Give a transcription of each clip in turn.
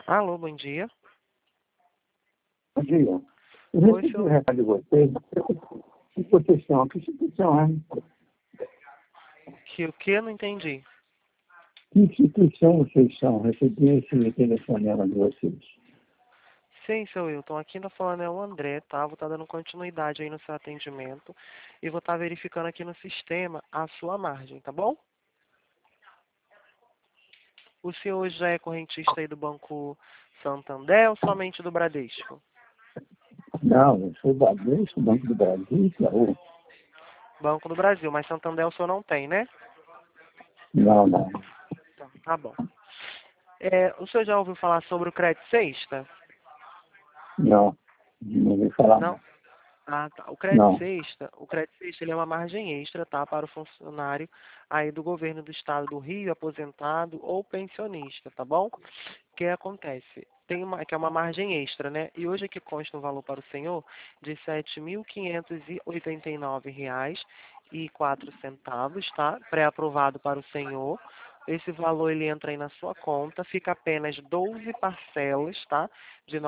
Alô, bom dia. Bom dia. Eu Oi, recebi um senhor. recado de vocês. Que proteção? Que instituição é? Que o que? Não entendi. Que instituição vocês são? Recebi esse telefonema de vocês. Sim, seu Wilton. Aqui tá falando é o André, tá? Vou estar dando continuidade aí no seu atendimento e vou estar verificando aqui no sistema a sua margem, tá bom? O senhor hoje já é correntista aí do Banco Santander ou somente do Bradesco? Não, eu sou Bradesco, Banco do Brasil, Itaú. Banco do Brasil, mas Santander o senhor não tem, né? Não, não. Então, tá bom. O senhor já ouviu falar sobre o crédito sexta? Não. Não vou falar. Não? Ah, tá. Não. O crédito sexta ele é uma margem extra, tá, para o funcionário aí do governo do estado do Rio, aposentado ou pensionista, tá bom? O que acontece? Que é uma margem extra, né? E hoje aqui consta um valor para o senhor de R$ 7.589,04, tá? Pré-aprovado para o senhor. Esse valor ele entra aí na sua conta, fica apenas 12 parcelas, tá? De R$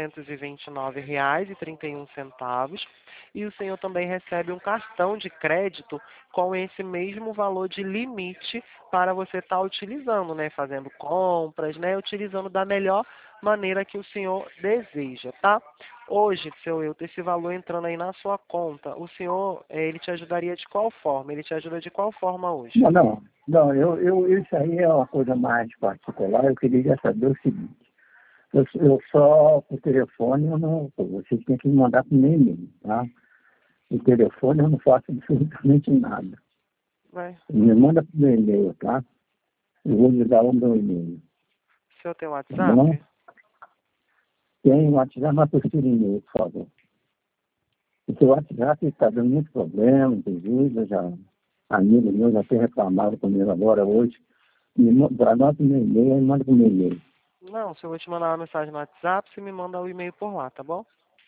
929,31. E o senhor também recebe um cartão de crédito com esse mesmo valor de limite para você estar utilizando, né? Fazendo compras, né? Utilizando da melhor maneira que o senhor deseja, tá? Hoje, seu Wilton, esse valor entrando aí na sua conta, o senhor, ele te ajudaria de qual forma? Ele te ajuda de qual forma hoje? Não, não. Não, isso aí é uma coisa mais particular. Eu queria saber o seguinte. Eu só, por telefone, eu não, vocês têm que me mandar por e-mail, tá? Por telefone eu não faço absolutamente nada. Vai. Me manda por e-mail, tá? Eu vou lhe dar o meu e-mail, O senhor tem tá bom? WhatsApp? Tem WhatsApp, mas prefiro e-mail, por favor. Porque o WhatsApp está dando muito problema, inclusive, já amigos meus já têm reclamado comigo agora hoje. Anota o meu e-mail e manda para o meu e-mail. Não, se eu vou te mandar uma mensagem no WhatsApp, você me manda o e-mail por lá, tá bom?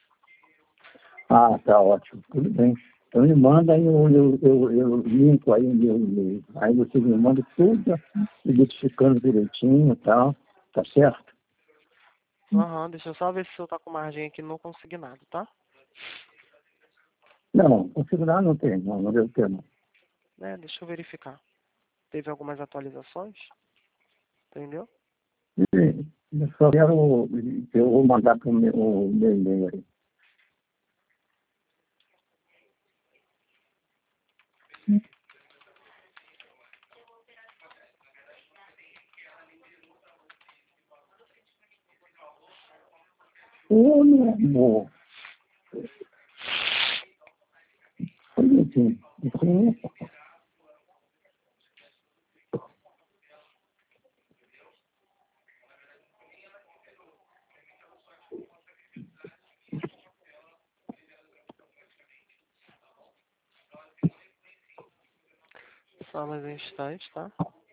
Ah, tá ótimo, tudo bem. Então me manda aí, eu linko aí o meu e-mail. Aí você me manda tudo, identificando direitinho e tal, tá certo? Aham, deixa eu só ver se o senhor tá com margem aqui no consignado, tá? Não, configurar não tem, não deve ter não. Deixa eu verificar. Teve algumas atualizações, entendeu? E eu só quero, eu vou mandar para o meu e-mail aí. Ô, meu amor, olha assim, Só mais um instante, tá?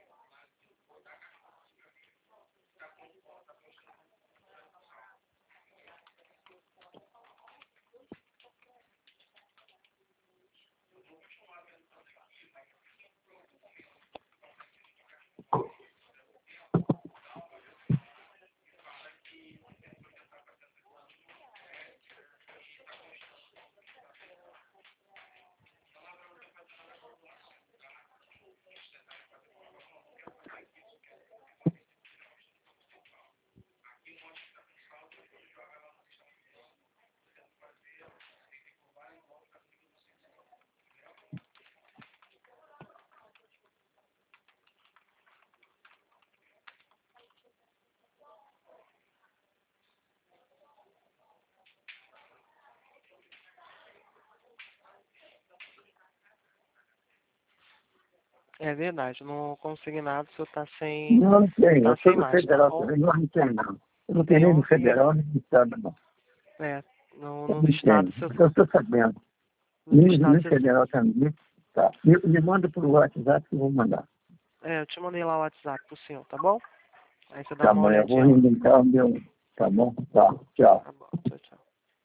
É verdade, no consignado o senhor não tem, eu tá sou sem do mais, tá federal bom? também, não tem não. Eu não tenho Tem nem do 11, federal nem do estado não. é, no Não estado, tem, eu estou sabendo. Nem estado, nem federal também. Tá. Me manda por WhatsApp que eu vou mandar. eu te mandei lá o WhatsApp pro senhor, tá bom? Aí você dá Tá uma bom, eu vou olhadinha lá. indicar o meu. Tá bom? Tá. Tchau. Tá bom, tchau, tchau.